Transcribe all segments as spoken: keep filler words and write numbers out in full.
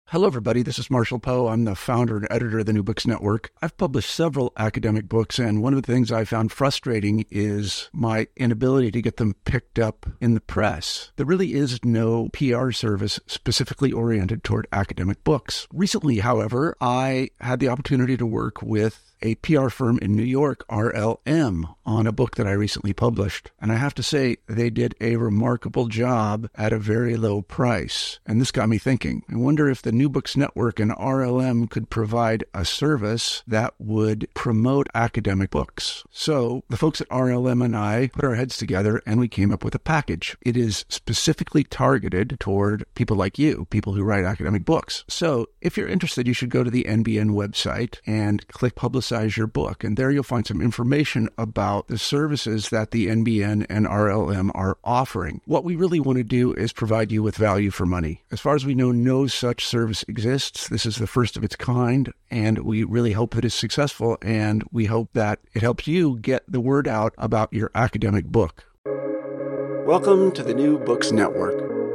Hello, everybody. This is Marshall Poe. I'm the founder and editor of the New Books Network. I've published several academic books, and one of the things I found frustrating is my inability to get them picked up in the press. There really is no P R service specifically oriented toward academic books. Recently, however, I had the opportunity to work with a P R firm in New York, R L M, on a book that I recently published. And I have to say, they did a remarkable job at a very low price. And this got me thinking. I wonder if the New Books Network and R L M could provide a service that would promote academic books. So the folks at R L M and I put our heads together and we came up with a package. It is specifically targeted toward people like you, people who write academic books. So if you're interested, you should go to the N B N website and click Publicize your book. And there you'll find some information about the services that the N B N and R L M are offering. What we really want to do is provide you with value for money. As far as we know, no such service exists. This is the first of its kind, and we really hope that it's successful, and we hope that it helps you get the word out about your academic book. Welcome to the New Books Network.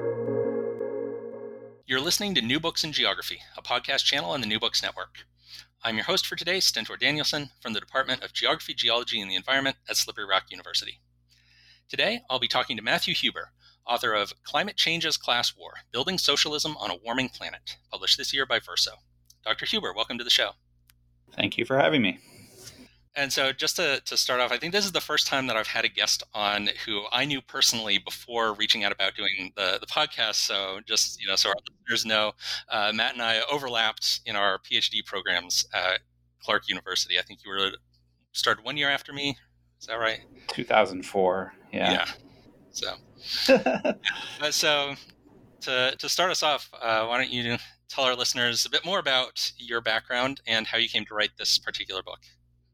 You're listening to New Books in Geography, a podcast channel on the New Books Network. I'm your host for today, Stentor Danielson, from the Department of Geography, Geology, and the Environment at Slippery Rock University. Today, I'll be talking to Matthew Huber, author of Climate Change as Class War, Building Socialism on a Warming Planet, published this year by Verso. Doctor Huber, welcome to the show. Thank you for having me. And so just to, to start off, I think this is the first time that I've had a guest on who I knew personally before reaching out about doing the, the podcast. So just, you know, so our listeners know, uh, Matt and I overlapped in our PhD programs at Clark University. I think you were started one year after me. Is that right? two thousand four. Yeah. Yeah. So, uh, so to, to start us off, uh, why don't you tell our listeners a bit more about your background and how you came to write this particular book?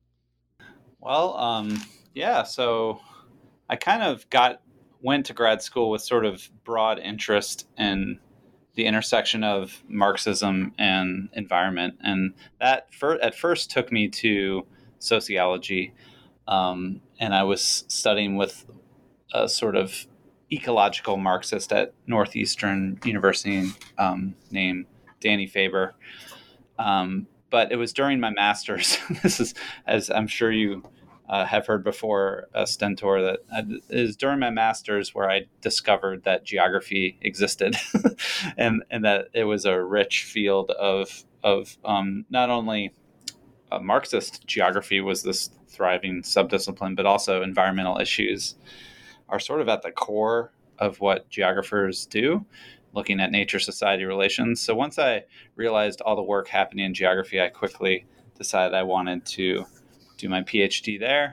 Well, um, yeah, so I kind of got went to grad school with sort of broad interest in the intersection of Marxism and environment. And that fir- at first took me to sociology. Um, and I was studying with a sort of ecological Marxist at Northeastern University um, named Danny Faber. Um, But it was during my master's. This is, as I'm sure you uh, have heard before, uh, Stentor, that I, it was during my master's where I discovered that geography existed, and and that it was a rich field of of um, not only uh, Marxist geography was this thriving subdiscipline, but also environmental issues are sort of at the core of what geographers do, looking at nature-society relations. So once I realized all the work happening in geography, I quickly decided I wanted to do my PhD there.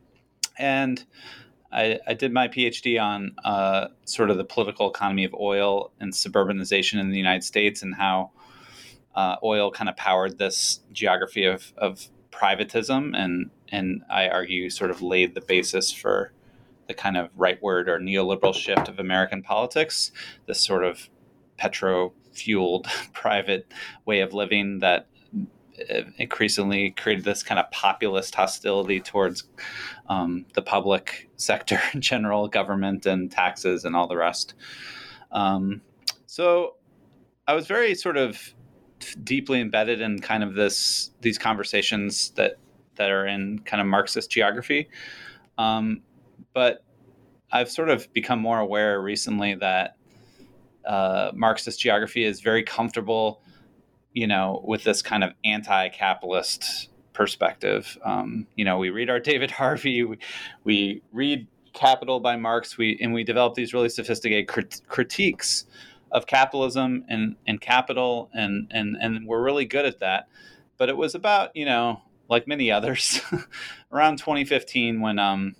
And I, I did my PhD on uh, sort of the political economy of oil and suburbanization in the United States, and how uh, oil kind of powered this geography of, of privatism, and, and I argue sort of laid the basis for the kind of rightward or neoliberal shift of American politics, this sort of petro-fueled private way of living that increasingly created this kind of populist hostility towards um, the public sector in general, government and taxes and all the rest. Um, so I was very sort of deeply embedded in kind of this these conversations that that are in kind of Marxist geography. Um, But I've sort of become more aware recently that uh, Marxist geography is very comfortable, you know, with this kind of anti-capitalist perspective. Um, you know, we read our David Harvey, we, we read Capital by Marx, we and we develop these really sophisticated crit- critiques of capitalism and, and capital, and, and, and we're really good at that. But it was about, you know, like many others, around twenty fifteen when um,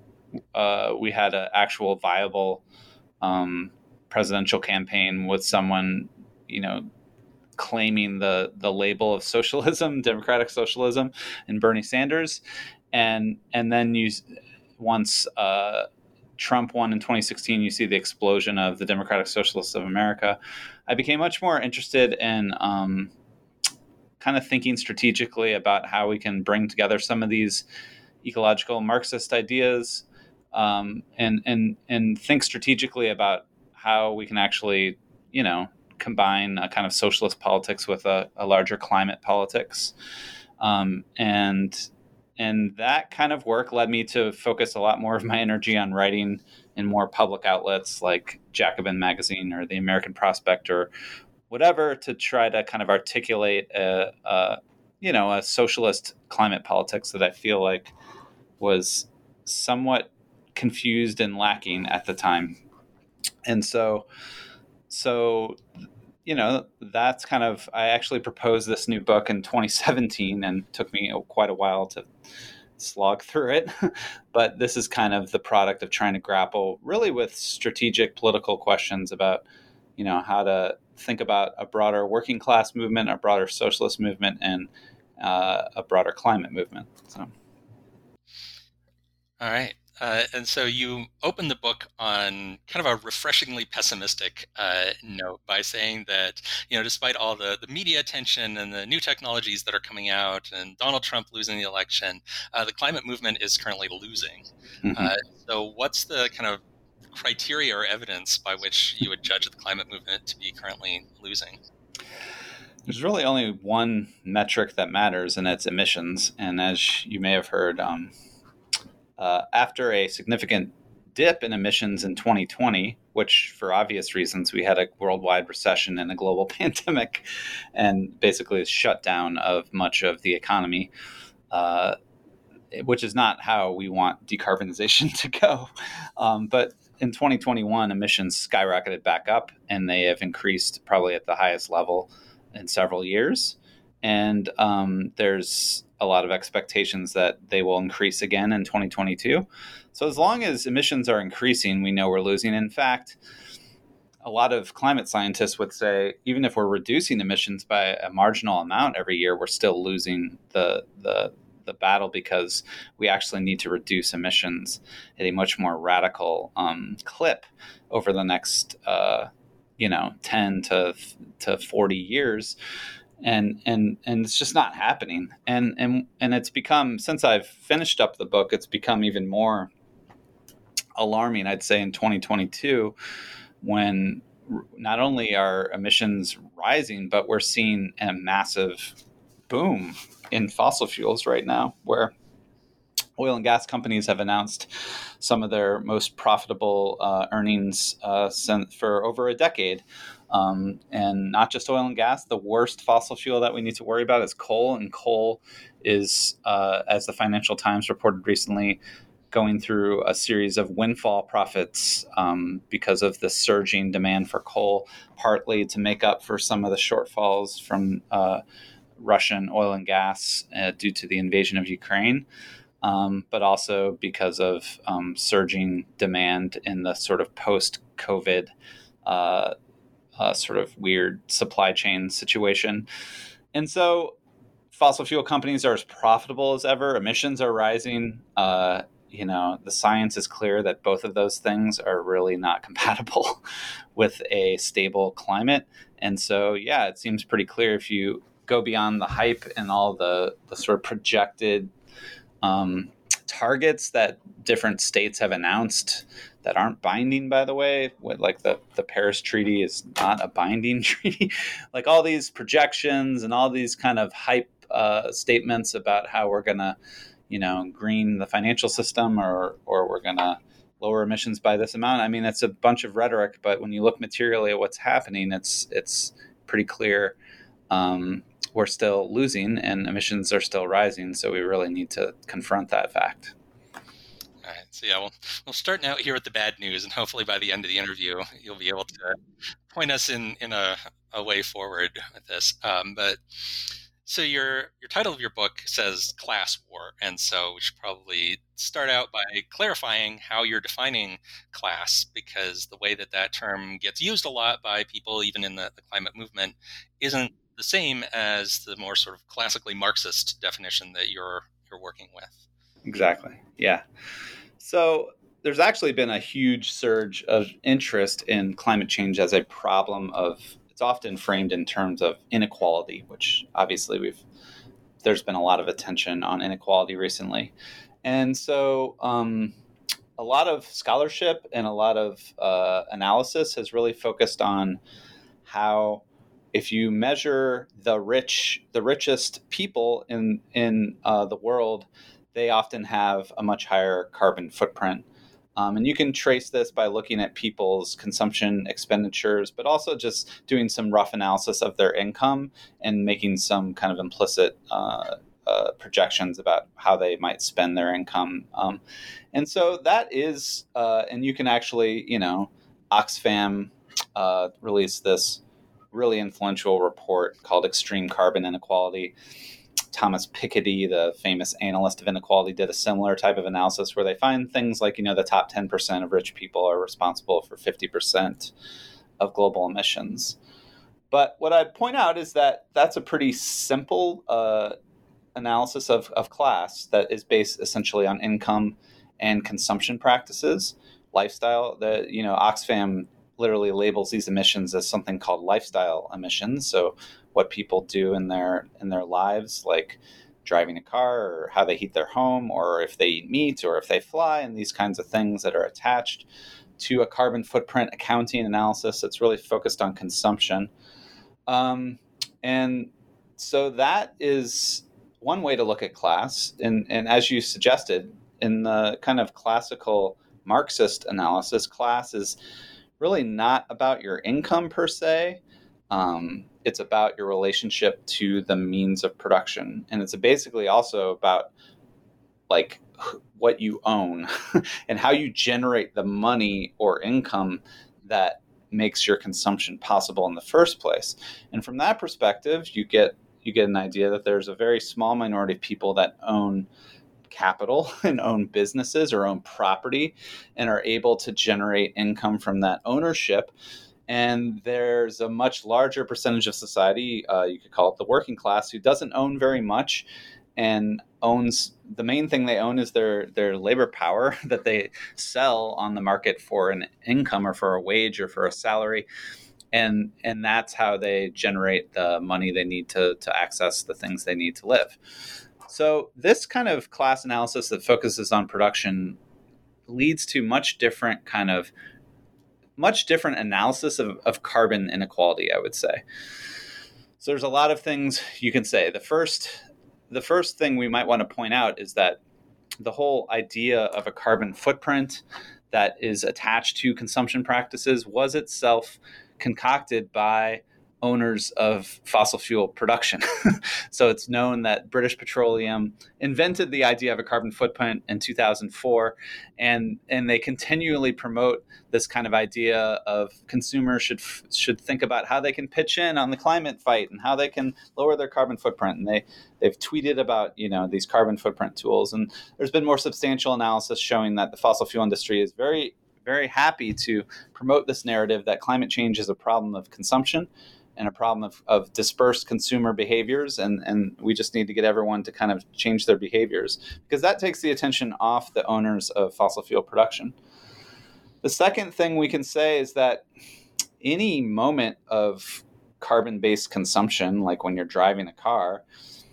Uh, we had an actual viable um, presidential campaign with someone, you know, claiming the the label of socialism, democratic socialism, and Bernie Sanders, and and then you once uh, Trump won in twenty sixteen, you see the explosion of the Democratic Socialists of America. I became much more interested in um, kind of thinking strategically about how we can bring together some of these ecological Marxist ideas. Um, and and and think strategically about how we can actually, you know, combine a kind of socialist politics with a, a larger climate politics. Um, and and that kind of work led me to focus a lot more of my energy on writing in more public outlets like Jacobin Magazine or the American Prospect or whatever, to try to kind of articulate a, a you know a socialist climate politics that I feel like was somewhat confused and lacking at the time. And so so you know that's kind of, I actually proposed this new book in twenty seventeen, and it took me quite a while to slog through it. But this is kind of the product of trying to grapple really with strategic political questions about, you know, how to think about a broader working class movement, a broader socialist movement, and uh, a broader climate movement. So, all right. Uh, and so you open the book on kind of a refreshingly pessimistic uh, note by saying that, you know, despite all the, the media attention and the new technologies that are coming out and Donald Trump losing the election, uh, the climate movement is currently losing. Mm-hmm. Uh, so what's the kind of criteria or evidence by which you would judge the climate movement to be currently losing? There's really only one metric that matters, and it's emissions. And as you may have heard, um, Uh, after a significant dip in emissions in twenty twenty, which for obvious reasons, we had a worldwide recession and a global pandemic and basically a shutdown of much of the economy, uh, which is not how we want decarbonization to go. Um, but in twenty twenty-one, emissions skyrocketed back up, and they have increased probably at the highest level in several years. And um, there's a lot of expectations that they will increase again in twenty twenty-two. So as long as emissions are increasing, we know we're losing. In fact, a lot of climate scientists would say, even if we're reducing emissions by a marginal amount every year, we're still losing the the the battle, because we actually need to reduce emissions at a much more radical um, clip over the next, uh, you know, ten to forty years. And and and it's just not happening. And and and it's become, since I've finished up the book, it's become even more alarming, I'd say, in twenty twenty-two, when not only are emissions rising, but we're seeing a massive boom in fossil fuels right now, where oil and gas companies have announced some of their most profitable uh, earnings uh, for over a decade. Um, and not just oil and gas. The worst fossil fuel that we need to worry about is coal. And coal is, uh, as the Financial Times reported recently, going through a series of windfall profits um, because of the surging demand for coal, partly to make up for some of the shortfalls from uh, Russian oil and gas uh, due to the invasion of Ukraine. Um, but also because of um, surging demand in the sort of post-COVID uh Uh, sort of weird supply chain situation. And so fossil fuel companies are as profitable as ever. Emissions are rising. Uh, you know, the science is clear that both of those things are really not compatible with a stable climate. And so, yeah, it seems pretty clear if you go beyond the hype and all the, the sort of projected um, targets that different states have announced that aren't binding, by the way, with like the, the Paris Treaty is not a binding treaty. Like all these projections and all these kind of hype uh, statements about how we're going to, you know, green the financial system, or or we're going to lower emissions by this amount. I mean, it's a bunch of rhetoric, but when you look materially at what's happening, it's it's pretty clear um, we're still losing and emissions are still rising. So we really need to confront that fact. All right. So yeah, we'll, we'll start out here with the bad news, and hopefully by the end of the interview, you'll be able to point us in, in a, a way forward with this. Um, but so your your title of your book says class war, and so we should probably start out by clarifying how you're defining class, because the way that that term gets used a lot by people, even in the, the climate movement, isn't the same as the more sort of classically Marxist definition that you're you're working with. Exactly. Yeah. So there's actually been a huge surge of interest in climate change as a problem of, it's often framed in terms of inequality, which obviously we've, there's been a lot of attention on inequality recently. And so um, a lot of scholarship and a lot of uh, analysis has really focused on how if you measure the rich, the richest people in in uh, the world, they often have a much higher carbon footprint. Um, and you can trace this by looking at people's consumption expenditures, but also just doing some rough analysis of their income and making some kind of implicit uh, uh, projections about how they might spend their income. Um, and so that is, uh, and you can actually, you know, Oxfam uh, released this really influential report called Extreme Carbon Inequality. Thomas Piketty, the famous analyst of inequality, did a similar type of analysis where they find things like, you know, the top ten percent of rich people are responsible for fifty percent of global emissions. But what I'd point out is that that's a pretty simple uh, analysis of, of class that is based essentially on income and consumption practices, lifestyle. The, you know, Oxfam literally labels these emissions as something called lifestyle emissions. So what people do in their in their lives, like driving a car or how they heat their home or if they eat meat or if they fly, and these kinds of things that are attached to a carbon footprint accounting analysis that's really focused on consumption. Um, and so that is one way to look at class. And, and as you suggested, in the kind of classical Marxist analysis, class is really not about your income per se. Um, it's about your relationship to the means of production. And it's basically also about like what you own and how you generate the money or income that makes your consumption possible in the first place. And from that perspective, you get you get an idea that there's a very small minority of people that own capital and own businesses or own property and are able to generate income from that ownership. And there's a much larger percentage of society, uh, you could call it the working class, who doesn't own very much and owns, the main thing they own is their, their labor power that they sell on the market for an income or for a wage or for a salary. And and that's how they generate the money they need to, to access the things they need to live. So this kind of class analysis that focuses on production leads to much different kind of much different analysis of, of carbon inequality, I would say. So there's a lot of things you can say. The first, the first thing we might want to point out is that the whole idea of a carbon footprint that is attached to consumption practices was itself concocted by owners of fossil fuel production. So it's known that British Petroleum invented the idea of a carbon footprint in two thousand four, and and they continually promote this kind of idea of consumers should should think about how they can pitch in on the climate fight and how they can lower their carbon footprint. And they they've tweeted about, you know, these carbon footprint tools. And there's been more substantial analysis showing that the fossil fuel industry is very very happy to promote this narrative that climate change is a problem of consumption and a problem of, of dispersed consumer behaviors. And, and we just need to get everyone to kind of change their behaviors, because that takes the attention off the owners of fossil fuel production. The second thing we can say is that any moment of carbon-based consumption, like when you're driving a car,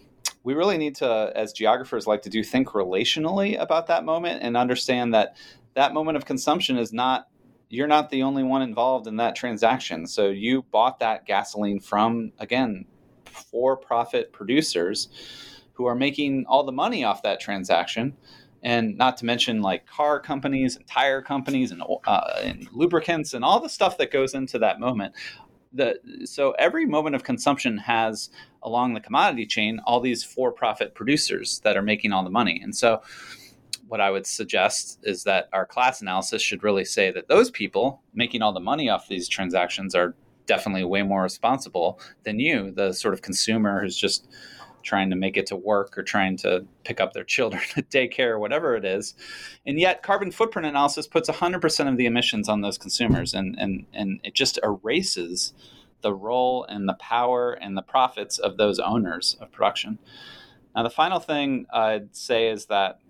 we really need to, as geographers like to do, think relationally about that moment and understand that that moment of consumption is not, you're not the only one involved in that transaction. So you bought that gasoline from, again, for-profit producers who are making all the money off that transaction. And not to mention like car companies and tire companies and, uh, and lubricants and all the stuff that goes into that moment. The, so every moment of consumption has, along the commodity chain, all these for-profit producers that are making all the money. And so what I would suggest is that our class analysis should really say that those people making all the money off these transactions are definitely way more responsible than you, the sort of consumer who's just trying to make it to work or trying to pick up their children at daycare or whatever it is. And yet carbon footprint analysis puts one hundred percent of the emissions on those consumers, and, and, and it just erases the role and the power and the profits of those owners of production. Now, the final thing I'd say is that,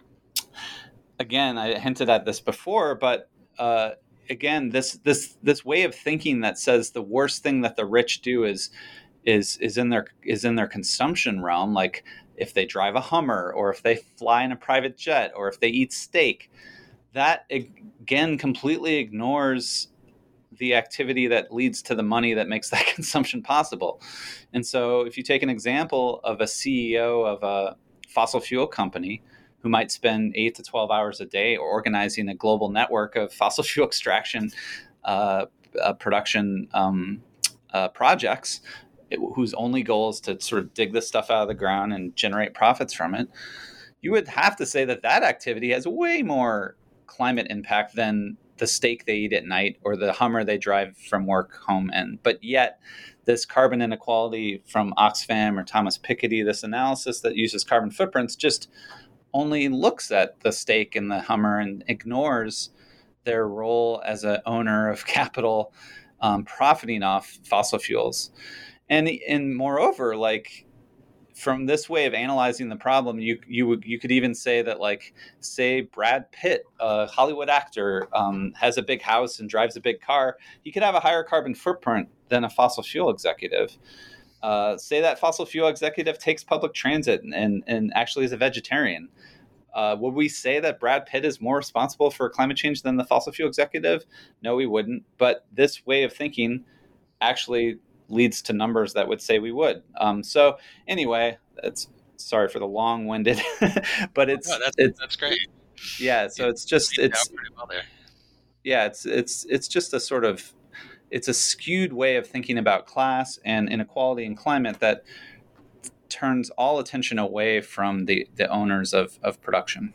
again, I hinted at this before, but uh, again, this this this way of thinking that says the worst thing that the rich do is is is in their is in their consumption realm, like if they drive a Hummer or if they fly in a private jet or if they eat steak, that again completely ignores the activity that leads to the money that makes that consumption possible. And so if you take an example of a C E O of a fossil fuel company who might spend eight to twelve hours a day organizing a global network of fossil fuel extraction uh, uh, production um, uh, projects, it, whose only goal is to sort of dig this stuff out of the ground and generate profits from it, you would have to say that that activity has way more climate impact than the steak they eat at night or the Hummer they drive from work home in. But yet this carbon inequality from Oxfam or Thomas Piketty, this analysis that uses carbon footprints, just only looks at the steak and the Hummer and ignores their role as an owner of capital, um, profiting off fossil fuels. And, and moreover, like, from this way of analyzing the problem, you you would you could even say that, like, say Brad Pitt, a Hollywood actor, um, has a big house and drives a big car. He could have a higher carbon footprint than a fossil fuel executive. Uh, say that fossil fuel executive takes public transit and and, and actually is a vegetarian. Uh, would we say that Brad Pitt is more responsible for climate change than the fossil fuel executive? No, we wouldn't. But this way of thinking actually leads to numbers that would say we would. Um, so anyway, it's sorry for the long-winded, but it's, oh, that's, it's that's great. Yeah. So you, it's just, it's, well yeah, it's, it's, it's just a sort of, it's a skewed way of thinking about class and inequality and climate that turns all attention away from the, the owners of, of production.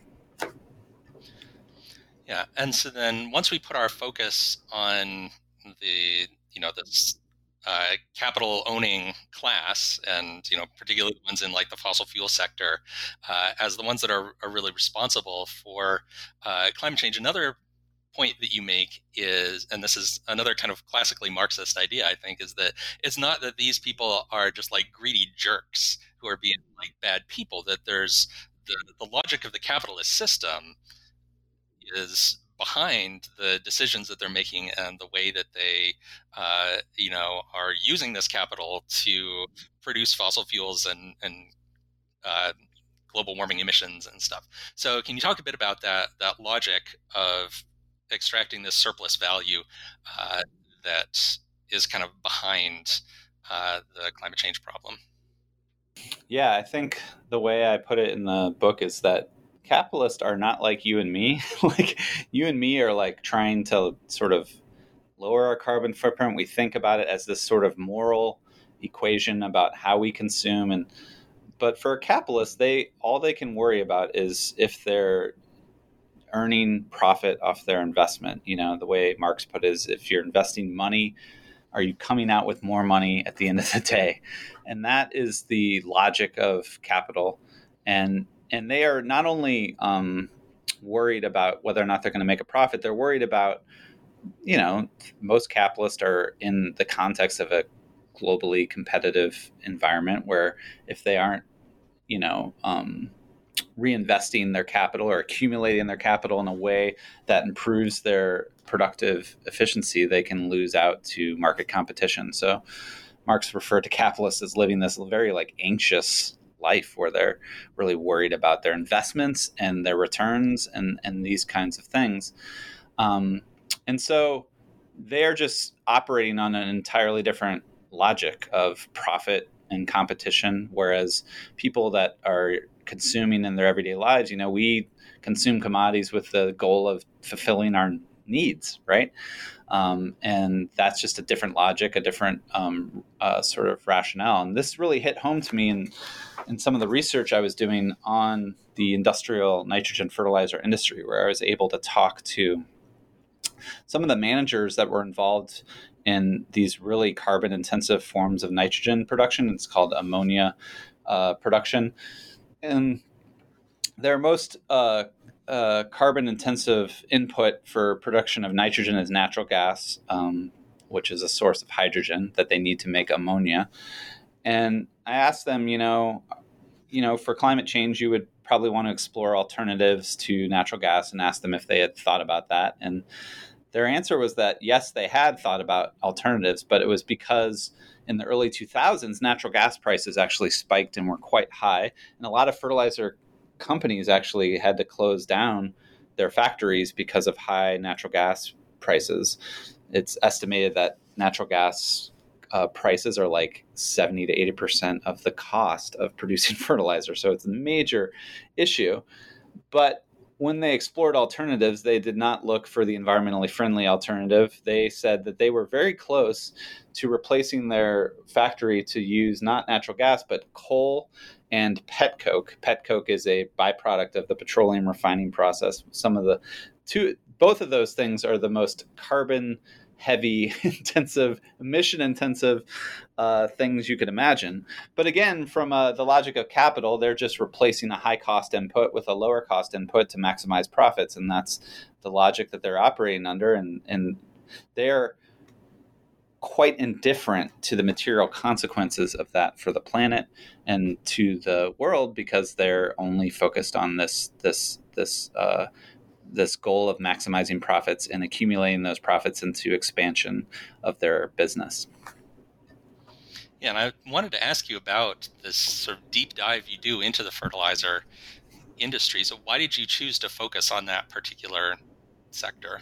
Yeah. And so then once we put our focus on the, you know, this Uh, capital owning class, and you know, particularly the ones in like the fossil fuel sector, uh, as the ones that are, are really responsible for uh, climate change. Another point that you make is, and this is another kind of classically Marxist idea, I think, is that it's not that these people are just like greedy jerks who are being like bad people. That there's the, the logic of the capitalist system is behind the decisions that they're making and the way that they, uh, you know, are using this capital to produce fossil fuels and, and uh, global warming emissions and stuff. So can you talk a bit about that, that logic of extracting this surplus value uh, that is kind of behind uh, the climate change problem? Yeah, I think the way I put it in the book is that capitalists are not like you and me. Like, you and me are like trying to sort of lower our carbon footprint. We think about it as this sort of moral equation about how we consume. And but for a capitalist, they all they can worry about is if they're earning profit off their investment. You know, the way Marx put it is, if you're investing money, are you coming out with more money at the end of the day? And that is the logic of capital. And And they are not only um, worried about whether or not they're going to make a profit, they're worried about, you know, most capitalists are in the context of a globally competitive environment where if they aren't, you know, um, reinvesting their capital or accumulating their capital in a way that improves their productive efficiency, they can lose out to market competition. So Marx referred to capitalists as living this very like anxious life where they're really worried about their investments and their returns and, and these kinds of things. Um, and so they're just operating on an entirely different logic of profit and competition, whereas people that are consuming in their everyday lives, you know, we consume commodities with the goal of fulfilling our needs, right? Um, and that's just a different logic, a different um, uh, sort of rationale. And this really hit home to me in, in some of the research I was doing on the industrial nitrogen fertilizer industry, where I was able to talk to some of the managers that were involved in these really carbon intensive forms of nitrogen production. It's called ammonia uh, production. And their most uh, uh, carbon intensive input for production of nitrogen is natural gas, um, which is a source of hydrogen that they need to make ammonia. And I asked them, you know, you know, for climate change, you would probably want to explore alternatives to natural gas, and ask them if they had thought about that. And their answer was that, yes, they had thought about alternatives, but it was because in the early two thousands, natural gas prices actually spiked and were quite high. And a lot of fertilizer companies actually had to close down their factories because of high natural gas prices. it's estimated that natural gas uh, prices are like seventy to eighty percent of the cost of producing fertilizer. So it's a major issue. But when they explored alternatives, they did not look for the environmentally friendly alternative. They said that they were very close to replacing their factory to use not natural gas, but coal and petcoke. Petcoke is a byproduct of the petroleum refining process. Some of the two, both of those things are the most carbon heavy, intensive, emission intensive uh, things you could imagine. But again, from uh, the logic of capital, they're just replacing a high cost input with a lower cost input to maximize profits. And that's the logic that they're operating under. And, and they're quite indifferent to the material consequences of that for the planet and to the world, because they're only focused on this, this, this, uh, this goal of maximizing profits and accumulating those profits into expansion of their business. Yeah, and I wanted to ask you about this sort of deep dive you do into the fertilizer industry. So why did you choose to focus on that particular sector?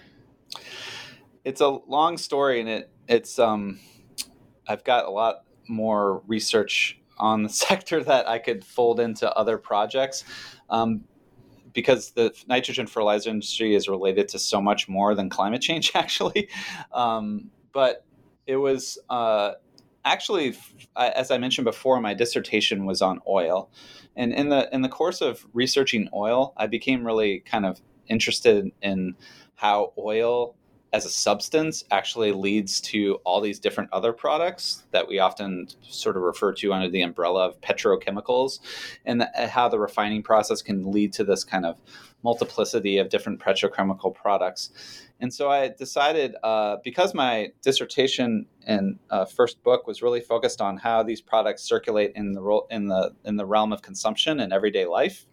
It's a long story, and it it's um I've got a lot more research on the sector that I could fold into other projects. Um, because the nitrogen fertilizer industry is related to so much more than climate change, actually. Um, but it was uh, actually, as I mentioned before, my dissertation was on oil. And in the in the course of researching oil, I became really kind of interested in how oil as a substance actually leads to all these different other products that we often sort of refer to under the umbrella of petrochemicals, and the, how the refining process can lead to this kind of multiplicity of different petrochemical products. And so I decided, uh, because my dissertation and uh, first book was really focused on how these products circulate in the ro- in the in the realm of consumption and everyday life,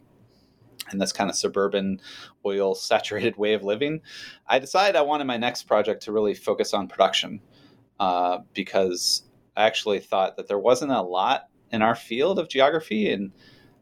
in this kind of suburban oil saturated way of living, I decided I wanted my next project to really focus on production, uh, because I actually thought that there wasn't a lot in our field of geography and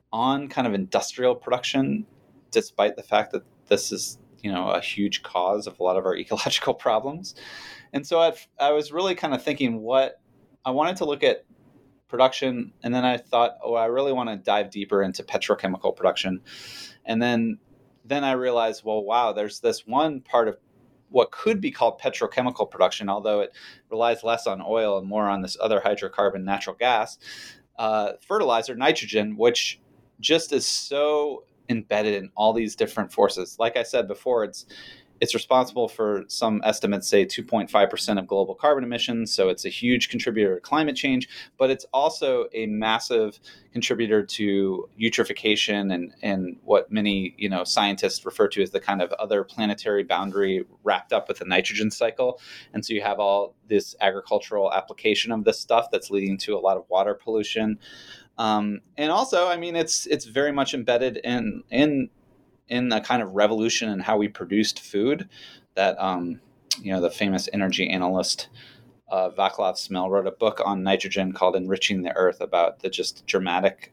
on kind of industrial production, despite the fact that this is, you know, a huge cause of a lot of our ecological problems. And so I, I was really kind of thinking what I wanted to look at production. And then I thought, oh, I really want to dive deeper into petrochemical production. And then, then I realized, well, wow, there's this one part of what could be called petrochemical production, although it relies less on oil and more on this other hydrocarbon, natural gas, uh, fertilizer, nitrogen, which just is so embedded in all these different forces. Like I said before, it's It's responsible for, some estimates say, two point five percent of global carbon emissions. So it's a huge contributor to climate change, but it's also a massive contributor to eutrophication and, and what many, you know, scientists refer to as the kind of other planetary boundary wrapped up with the nitrogen cycle. And so you have all this agricultural application of this stuff that's leading to a lot of water pollution. Um, and also, I mean, it's it's very much embedded in in in the kind of revolution in how we produced food that, um, you know, the famous energy analyst uh, Vaclav Smil wrote a book on nitrogen called Enriching the Earth, about the just dramatic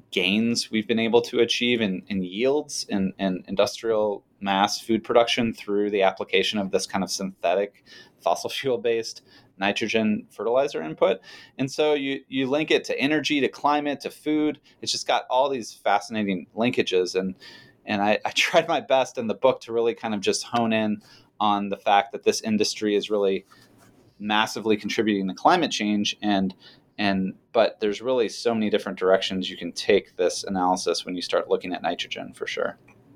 gains we've been able to achieve in, in yields and in, in industrial mass food production through the application of this kind of synthetic fossil fuel-based nitrogen fertilizer input. And so you you link it to energy, to climate, to food. It's just got all these fascinating linkages. And And I, I tried my best in the book to really kind of just hone in on the fact that this industry is really massively contributing to climate change. And and but there's really so many different directions you can take this analysis when you start looking at nitrogen, for sure.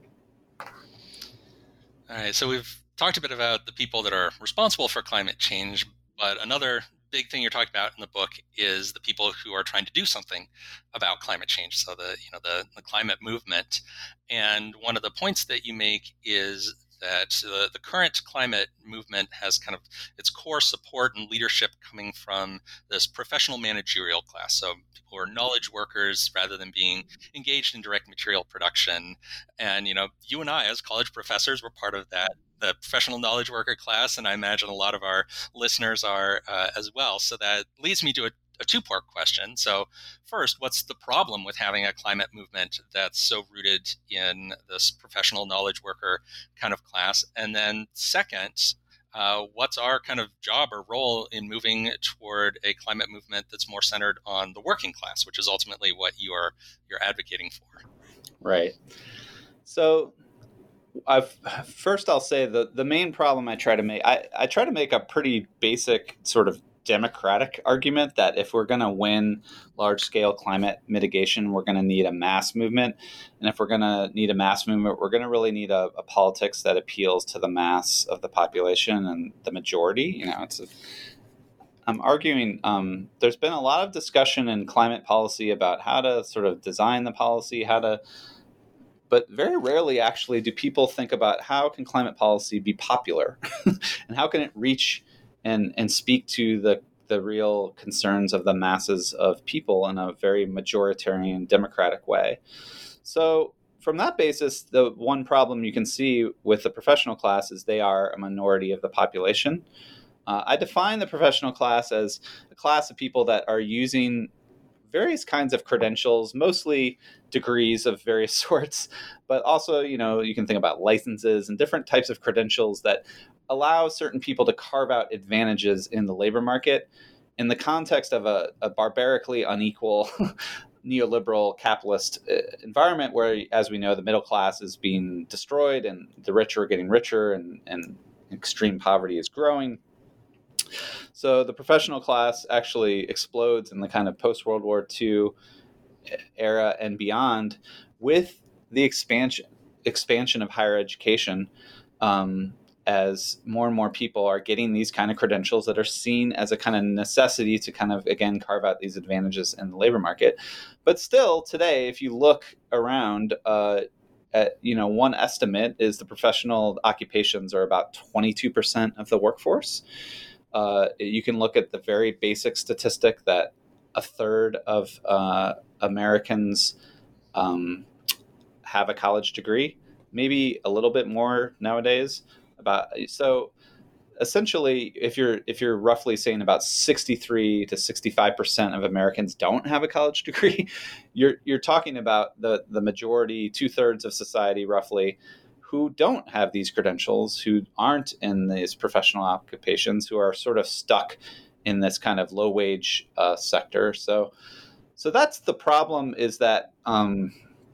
All right, so we've talked a bit about the people that are responsible for climate change, but another big thing you're talking about in the book is the people who are trying to do something about climate change. So the you know the, the climate movement. And one of the points that you make is that the, the current climate movement has kind of its core support and leadership coming from this professional managerial class. So people who are knowledge workers rather than being engaged in direct material production. And, you know, you and I as college professors were part of that, the professional knowledge worker class, and I imagine a lot of our listeners are uh, as well. So that leads me to a, a two-part question. So first, what's the problem with having a climate movement that's so rooted in this professional knowledge worker kind of class? And then second, uh, what's our kind of job or role in moving toward a climate movement that's more centered on the working class, which is ultimately what you are you're advocating for? Right. So I've, first I'll say the, the main problem I try to make, I, I try to make a pretty basic sort of democratic argument that if we're going to win large-scale climate mitigation, we're going to need a mass movement. And if we're going to need a mass movement, we're going to really need a, a politics that appeals to the mass of the population and the majority. You know, it's a, I'm arguing um, there's been a lot of discussion in climate policy about how to sort of design the policy, how to but very rarely actually do people think about how can climate policy be popular and how can it reach and, and speak to the, the real concerns of the masses of people in a very majoritarian democratic way. So from that basis, the one problem you can see with the professional class is they are a minority of the population. Uh, I define the professional class as a class of people that are using various kinds of credentials, mostly degrees of various sorts, but also, you know, you can think about licenses and different types of credentials that allow certain people to carve out advantages in the labor market in the context of a, a barbarically unequal neoliberal capitalist environment where, as we know, the middle class is being destroyed and the rich are getting richer and, and extreme poverty is growing. So the professional class actually explodes in the kind of post-World War Two era and beyond with the expansion expansion of higher education um, as more and more people are getting these kind of credentials that are seen as a kind of necessity to kind of, again, carve out these advantages in the labor market. But still, today, if you look around, uh, at, you know, one estimate is the professional occupations are about twenty-two percent of the workforce. Uh, you can look at the very basic statistic that a third of uh, Americans um, have a college degree, maybe a little bit more nowadays. About so, essentially, if you're if you're roughly saying about sixty-three to sixty-five percent of Americans don't have a college degree, you're you're talking about the the majority, two thirds of society, roughly, who don't have these credentials, who aren't in these professional occupations, who are sort of stuck in this kind of low wage uh, sector. So, so that's the problem, is that um,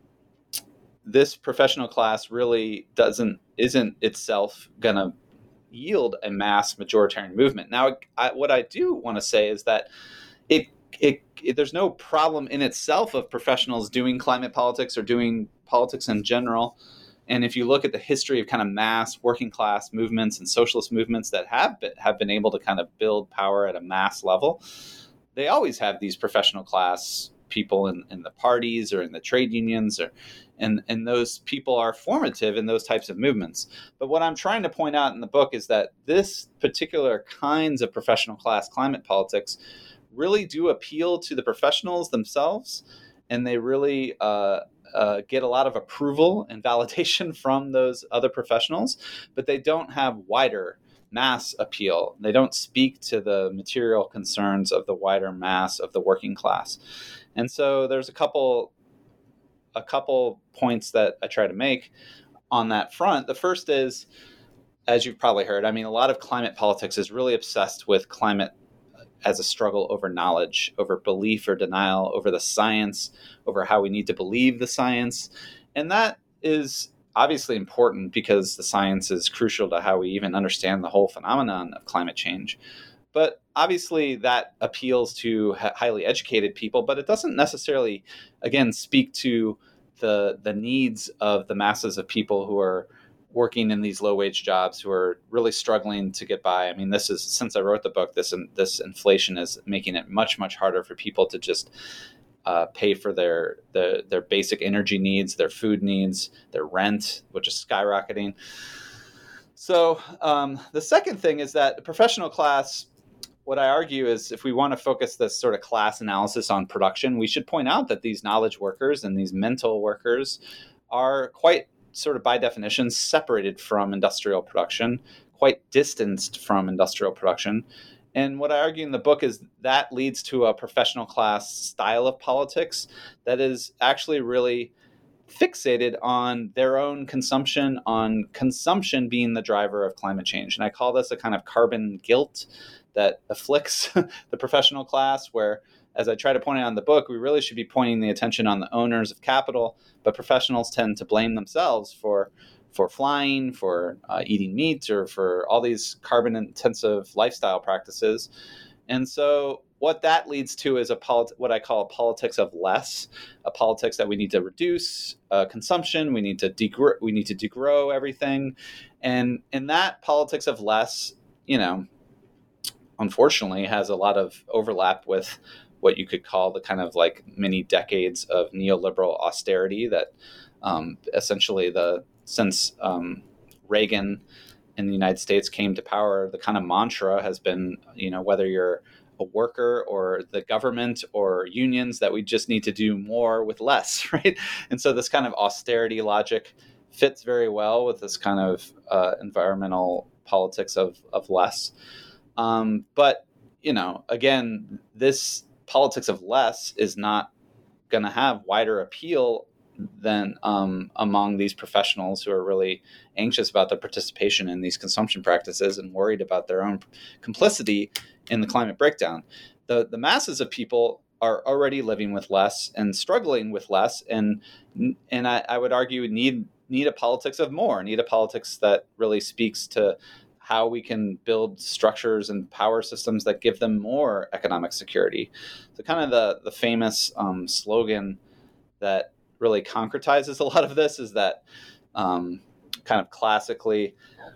this professional class really doesn't, isn't itself going to yield a mass majoritarian movement. Now, I, what I do want to say is that it, it, it, there's no problem in itself of professionals doing climate politics or doing politics in general. And if you look at the history of kind of mass working class movements and socialist movements that have been, have been able to kind of build power at a mass level, they always have these professional class people in, in the parties or in the trade unions, or and, and those people are formative in those types of movements. But what I'm trying to point out in the book is that this particular kinds of professional class climate politics really do appeal to the professionals themselves, and they really uh, Uh, get a lot of approval and validation from those other professionals, but they don't have wider mass appeal. They don't speak to the material concerns of the wider mass of the working class. And so there's a couple, a couple points that I try to make on that front. The first is, as you've probably heard, I mean, a lot of climate politics is really obsessed with climate as a struggle over knowledge, over belief or denial, over the science, over how we need to believe the science. And that is obviously important because the science is crucial to how we even understand the whole phenomenon of climate change. But obviously that appeals to highly educated people, but it doesn't necessarily, again, speak to the the needs of the masses of people who are working in these low wage jobs, who are really struggling to get by. I mean, this is, since I wrote the book, this this inflation is making it much, much harder for people to just uh, pay for their, their their basic energy needs, their food needs, their rent, which is skyrocketing. So um, the second thing is that the professional class, what I argue is, if we want to focus this sort of class analysis on production, we should point out that these knowledge workers and these mental workers are quite sort of by definition separated from industrial production, quite distanced from industrial production. And what I argue in the book is that leads to a professional class style of politics that is actually really fixated on their own consumption, on consumption being the driver of climate change. And I call this a kind of carbon guilt that afflicts the professional class, where, as I try to point out in the book, we really should be pointing the attention on the owners of capital, but professionals tend to blame themselves for for flying, for uh, eating meat, or for all these carbon-intensive lifestyle practices. And so what that leads to is a polit- what I call a politics of less, a politics that we need to reduce uh, consumption, we need to degrow, we need to degrow everything. And in that politics of less, you know, unfortunately has a lot of overlap with what you could call the kind of like many decades of neoliberal austerity that um, essentially the since um, Reagan in the United States came to power, the kind of mantra has been, you know, whether you're a worker or the government or unions, that we just need to do more with less, right? And so this kind of austerity logic fits very well with this kind of uh, environmental politics of, of less. Um, but, you know, again, this politics of less is not going to have wider appeal than um, among these professionals who are really anxious about their participation in these consumption practices and worried about their own complicity in the climate breakdown. The the masses of people are already living with less and struggling with less, and and I, I would argue need need a politics of more, need a politics that really speaks to how we can build structures and power systems that give them more economic security. So kind of the the famous um, slogan that really concretizes a lot of this is that um, kind of classically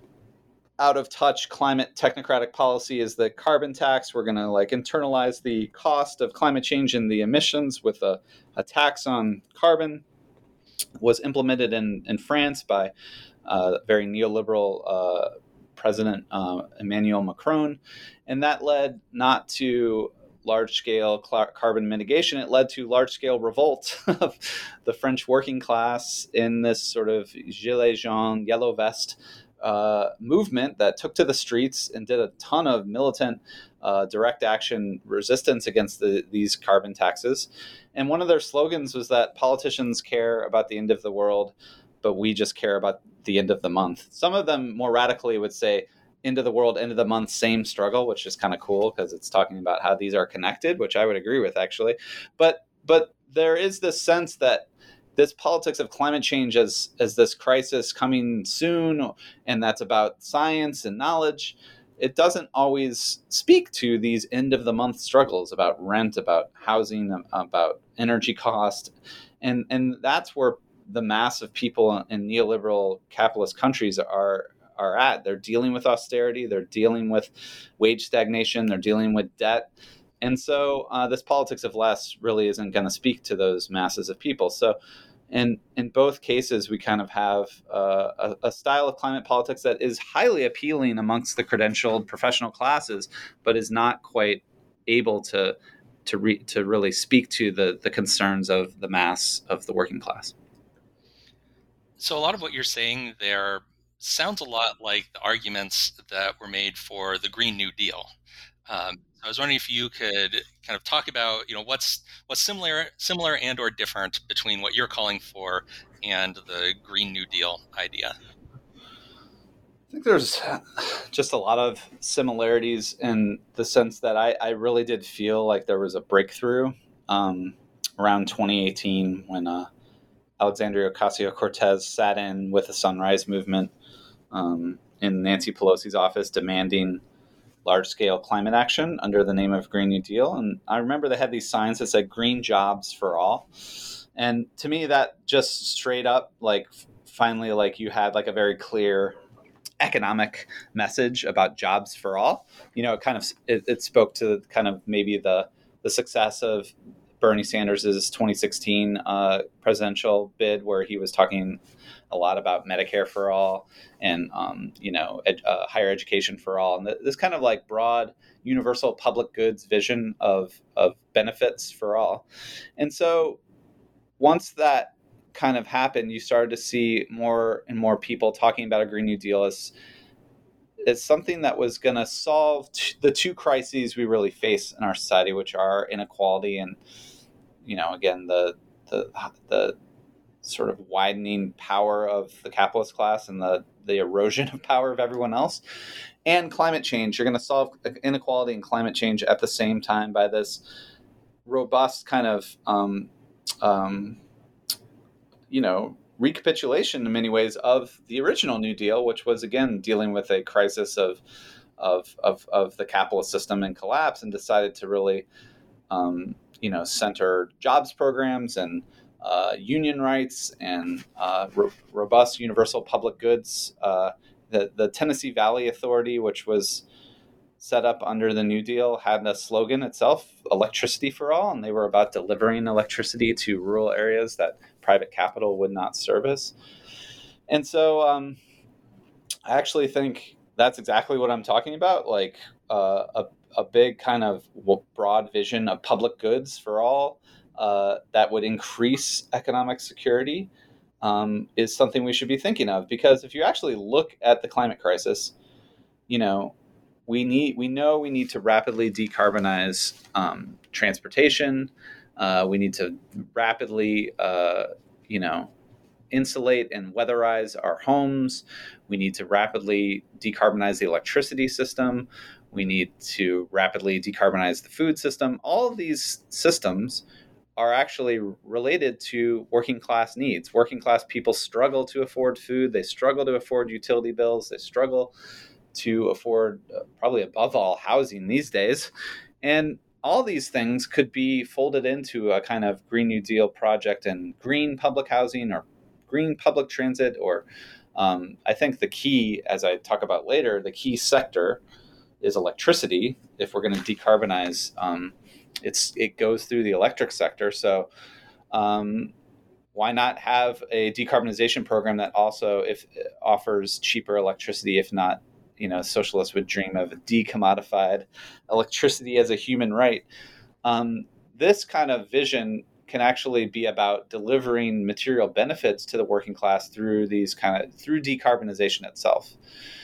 out of touch climate technocratic policy is the carbon tax. We're going to like internalize the cost of climate change and the emissions with a, a tax on carbon. Was implemented in, in France by uh, very neoliberal uh, President uh, Emmanuel Macron. And that led not to large-scale cl- carbon mitigation. It led to large-scale revolt of the French working class in this sort of Gilets jaunes, yellow vest uh, movement that took to the streets and did a ton of militant uh, direct action resistance against the, these carbon taxes. And one of their slogans was that politicians care about the end of the world, but we just care about the end of the month. Some of them more radically would say, end of the world, end of the month, same struggle, which is kind of cool because it's talking about how these are connected, which I would agree with actually. But but there is this sense that this politics of climate change as as this crisis coming soon, and that's about science and knowledge, it doesn't always speak to these end of the month struggles about rent, about housing, about energy cost. And and that's where the mass of people in neoliberal capitalist countries are are at. They're dealing with austerity, they're dealing with wage stagnation, they're dealing with debt. And so uh, this politics of less really isn't going to speak to those masses of people. So in, in both cases, we kind of have uh, a, a style of climate politics that is highly appealing amongst the credentialed professional classes, but is not quite able to to, re, to really speak to the, the concerns of the mass of the working class. So a lot of what you're saying there sounds a lot like the arguments that were made for the Green New Deal. Um, I was wondering if you could kind of talk about, you know, what's what's similar, similar and or different between what you're calling for and the Green New Deal idea. I think there's just a lot of similarities in the sense that I, I really did feel like there was a breakthrough um, around twenty eighteen when uh, Alexandria Ocasio-Cortez sat in with the Sunrise Movement um, in Nancy Pelosi's office demanding large-scale climate action under the name of Green New Deal. And I remember they had these signs that said green jobs for all. And to me, that just straight up, like, finally, like, you had, like, a very clear economic message about jobs for all. You know, it kind of, it, it spoke to kind of maybe the, the success of Bernie Sanders' twenty sixteen uh, presidential bid, where he was talking a lot about Medicare for all and, um, you know, ed, uh, higher education for all. And this kind of like broad universal public goods vision of, of benefits for all. And so once that kind of happened, you started to see more and more people talking about a Green New Deal as, as something that was going to solve t- the two crises we really face in our society, which are inequality and, you know, again, the, the, the, sort of widening power of the capitalist class and the, the erosion of power of everyone else, and climate change. You're going to solve inequality and climate change at the same time by this robust kind of, um, um, you know, recapitulation in many ways of the original New Deal, which was, again, dealing with a crisis of of of, of the capitalist system and collapse, and decided to really, um, you know, center jobs programs and uh, union rights and uh, ro- robust universal public goods. Uh, the the Tennessee Valley Authority, which was set up under the New Deal, had a slogan itself, electricity for all, and they were about delivering electricity to rural areas that private capital would not service. And so um, I actually think that's exactly what I'm talking about, like uh, a, a big kind of broad vision of public goods for all uh, that would increase economic security um, is something we should be thinking of. Because if you actually look at the climate crisis, you know, we need we know we need to rapidly decarbonize um, transportation. Uh, we need to rapidly, uh, you know, insulate and weatherize our homes. We need to rapidly decarbonize the electricity system. We need to rapidly decarbonize the food system. All of these systems are actually related to working class needs. Working class people struggle to afford food. They struggle to afford utility bills. They struggle to afford uh, probably above all housing these days. And all these things could be folded into a kind of Green New Deal project, and green public housing or green public transit, or um, I think the key, as I talk about later, the key sector is electricity. If we're going to decarbonize, um, it's it goes through the electric sector. So um, why not have a decarbonization program that also if offers cheaper electricity, if not, you know, socialists would dream of decommodified electricity as a human right. Um, this kind of vision can actually be about delivering material benefits to the working class through these kind of through decarbonization itself.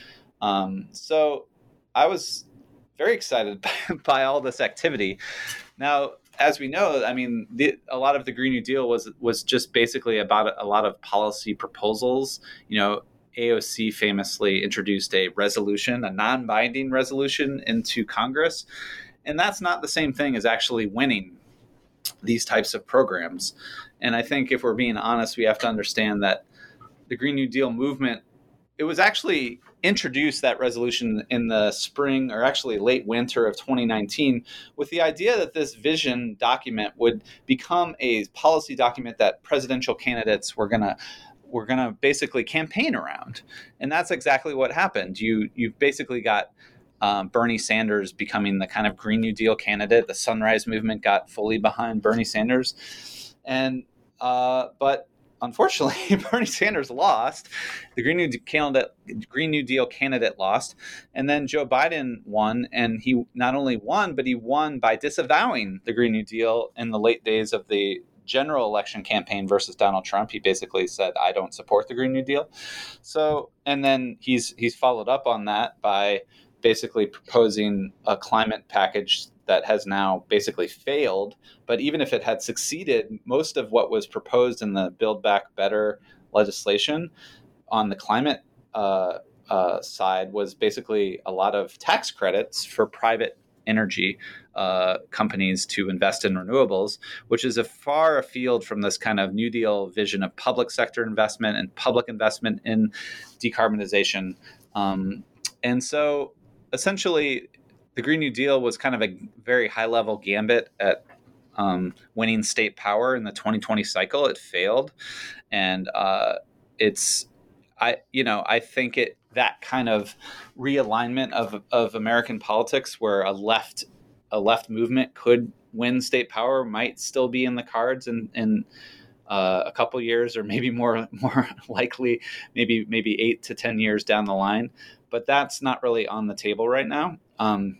Um, so I was very excited by, by all this activity. Now, as we know, I mean, the, a lot of the Green New Deal was was just basically about a, a lot of policy proposals. You know, A O C famously introduced a resolution, a non-binding resolution, into Congress. And that's not the same thing as actually winning these types of programs. And I think if we're being honest, we have to understand that the Green New Deal movement, it was actually introduced, that resolution, in the spring or actually late winter of twenty nineteen, with the idea that this vision document would become a policy document that presidential candidates were going to we're going to basically campaign around. And that's exactly what happened. You, you've basically got um, Bernie Sanders becoming the kind of Green New Deal candidate. The Sunrise Movement got fully behind Bernie Sanders. And, uh, but unfortunately, Bernie Sanders lost. The Green New Deal candidate, Green New Deal candidate lost. And then Joe Biden won. And he not only won, but he won by disavowing the Green New Deal in the late days of the general election campaign versus Donald Trump. He basically said, I don't support the Green New Deal. So, and then he's he's followed up on that by basically proposing a climate package that has now basically failed. But even if it had succeeded, most of what was proposed in the Build Back Better legislation on the climate uh, uh, side was basically a lot of tax credits for private energy uh, companies to invest in renewables, which is a far afield from this kind of New Deal vision of public sector investment and public investment in decarbonization. Um, and so essentially, the Green New Deal was kind of a very high-level gambit at um, winning state power in the twenty twenty cycle. It failed, and uh, it's, I, you know, I think it that kind of realignment of of American politics, where a left a left movement could win state power, might still be in the cards in in uh, a couple years, or maybe more more likely, maybe maybe eight to ten years down the line. But that's not really on the table right now. Um,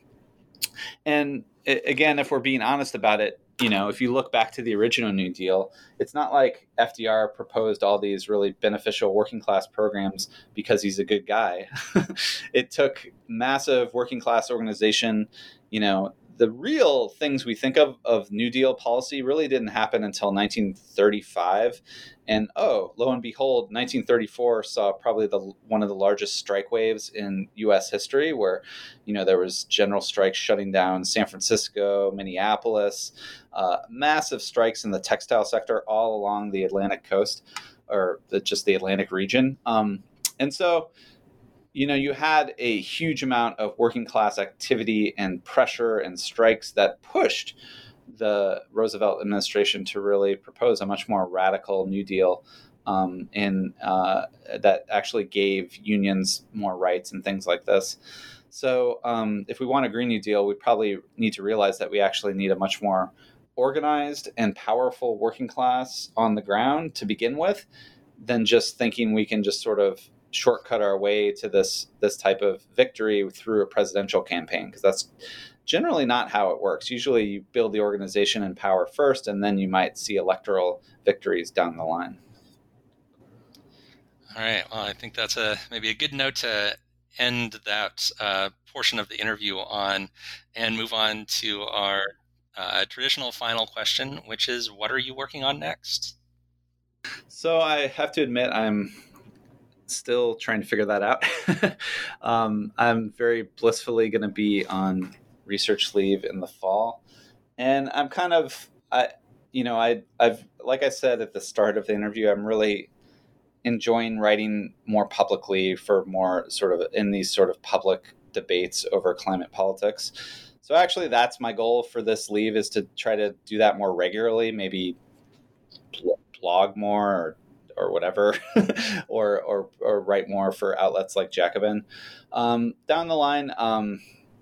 and it, again, if we're being honest about it, you know, if you look back to the original New Deal, it's not like F D R proposed all these really beneficial working class programs because he's a good guy. It took massive working class organization, you know, the real things we think of of New Deal policy really didn't happen until nineteen thirty-five. And oh, lo and behold, nineteen thirty-four saw probably the one of the largest strike waves in U S history, where, you know, there was general strikes shutting down San Francisco, Minneapolis, uh, massive strikes in the textile sector all along the Atlantic coast, or the, just the Atlantic region. Um, and so, you know, you had a huge amount of working class activity and pressure and strikes that pushed the Roosevelt administration to really propose a much more radical New Deal, um, in, uh, that actually gave unions more rights and things like this. So um, if we want a Green New Deal, we probably need to realize that we actually need a much more organized and powerful working class on the ground to begin with, than just thinking we can just sort of shortcut our way to this this type of victory through a presidential campaign, because that's generally not how it works. Usually you build the organization and power first, and then you might see electoral victories down the line. All right. Well, I think that's a maybe a good note to end that uh, portion of the interview on, and move on to our uh, traditional final question, which is, what are you working on next? So I have to admit, I'm still trying to figure that out. um, I'm very blissfully going to be on research leave in the fall, and I'm kind of, I, you know, I, I've, like I said at the start of the interview, I'm really enjoying writing more publicly for more sort of in these sort of public debates over climate politics. So actually, that's my goal for this leave, is to try to do that more regularly, maybe blog more, or or whatever, or, or or write more for outlets like Jacobin. Um, down the line, um,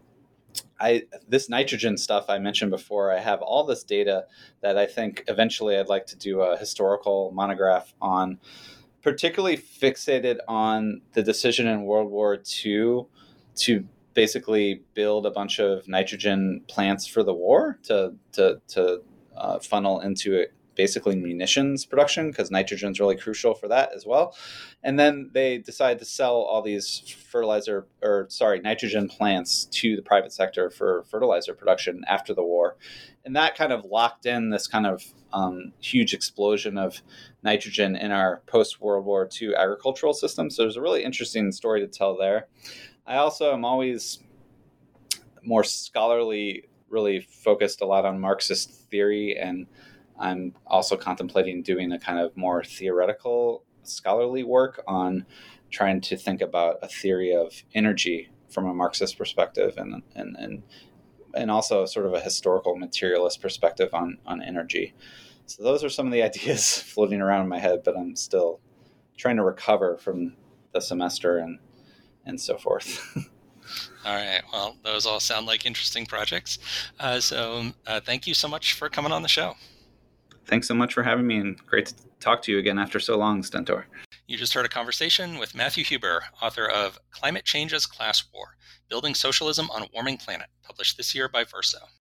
I this nitrogen stuff I mentioned before, I have all this data that I think eventually I'd like to do a historical monograph on, particularly fixated on the decision in World War Two to basically build a bunch of nitrogen plants for the war to to to uh, funnel into it, basically munitions production, because nitrogen is really crucial for that as well. And then they decide to sell all these fertilizer, or sorry, nitrogen plants to the private sector for fertilizer production after the war. And that kind of locked in this kind of um, huge explosion of nitrogen in our post-World War Two agricultural system. So there's a really interesting story to tell there. I also am always more scholarly, really focused a lot on Marxist theory, and I'm also contemplating doing a kind of more theoretical, scholarly work on trying to think about a theory of energy from a Marxist perspective, and and and and also sort of a historical materialist perspective on on energy. So those are some of the ideas floating around in my head, but I'm still trying to recover from the semester and and so forth. All right. Well, those all sound like interesting projects. Uh, so uh, thank you so much for coming on the show. Thanks so much for having me, and great to talk to you again after so long, Stentor. You just heard a conversation with Matthew Huber, author of Climate Change as Class War: Building Socialism on a Warming Planet, published this year by Verso.